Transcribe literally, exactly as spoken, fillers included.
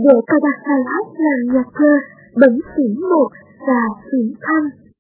để cài đặt bài hát làm nhạc thơ Bấn Xỉn một và Xỉn Thanh.